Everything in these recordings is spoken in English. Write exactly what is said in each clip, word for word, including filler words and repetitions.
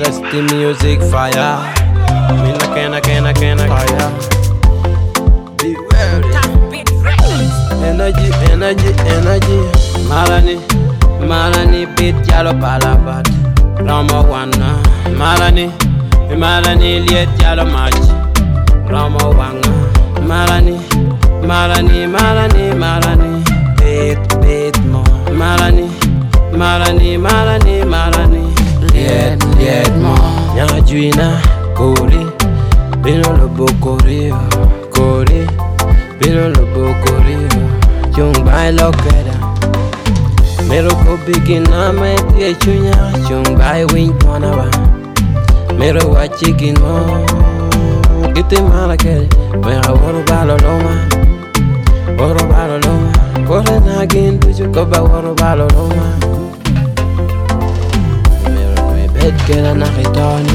Let's the music fire. Me na kena kena kena fire. Be ready. Energy, energy, energy. Malani, Malani beat jalo palabat. Rama wana. Malani, Malani liet jalo match. Rama wanga. Malani, Malani, Malani, Malani. Beat, beat mo. Malani, Malani, Malani, Malani. Liet, liet mo. Nyanga juina, kori. Bino lobo kori, kori. Bino lobo kori. Chung bai lokeda. Mero ko begin na mai tie chunya. Chung bai wing kona ba. Mero wa chicken mo. Kite mala kere. Mera woro balo loma. Woro balo loma. Kore na gin tuju ko ba woro balo loma. Mero no bet kera na ritoni.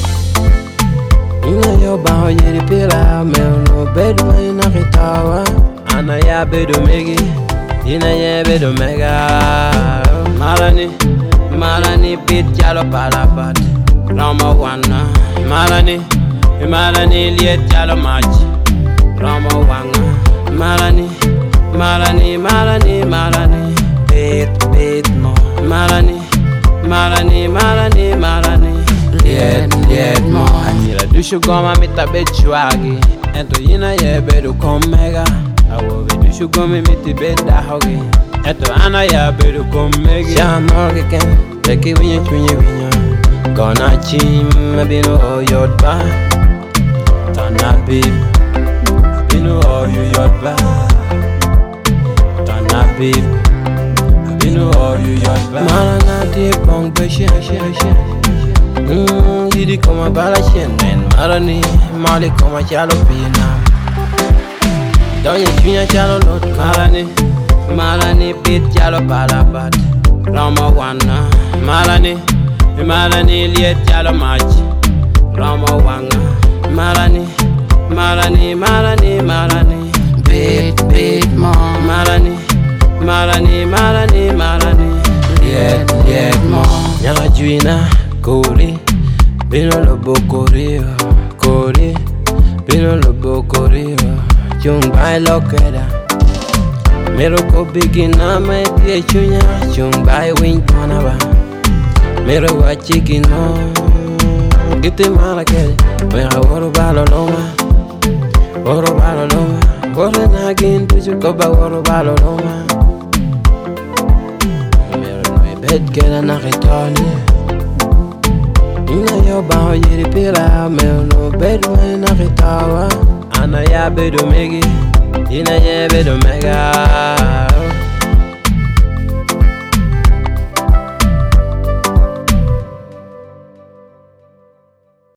Ina yo ba ho yeri pila. Mero no bet ma ina ritawa. Ana ya bedo megi. Ina ya bedo mega. Malani, Malani beat jalo palabat. Rama wana. Malani, Malani liet jalo match. Rama wanga. Malani, Malani, Malani, Malani. Beat, beat mo. Malani, Malani, Malani, Malani. Liet, liet mo. Anila dushu goma mita bechuagi. Ento ina ye bedo komega. Awo be dushu goma miti beda hogi. Eto ana ya bedo komegi. Shamorge ken. Leki winya chunye winya. Gonna chim bino o yodba. Tana bib. Bino o you yodba. Tana bib. Bino o you yodba. Malana de pong beshi shi shi. Hmm, didi koma bala shenden. Malani, mali koma chalo pina. Donye chunya chalo lot. Malani, Malani beat chalo palabat. Rama wana. Malani, Malani liet chalo match. Rama wanga. Malani, Malani, Malani, Malani. Beat, beat mo. Malani, Malani, Malani, Malani. Liet, liet mo. Nyanga juina, kori. Bino lobo kori, kori. Bino lobo kori. Chung bai lokeda. Mero ko begin na mai tie chunya. Chung bai wing kona ba. Mero wa chicken mo. Kite mala kere. Mera woro balo loma. Woro balo loma. Woro nagin tuju ko ba woro balo loma. Mero no bet kera na ritoni. Ina yo ba ho yeri pila. Mero no bet wa na ritawa. Ana ya bedo megi. Ina ya bedo mega.